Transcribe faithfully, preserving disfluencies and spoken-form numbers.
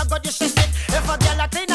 God you should sit. If a girl a clean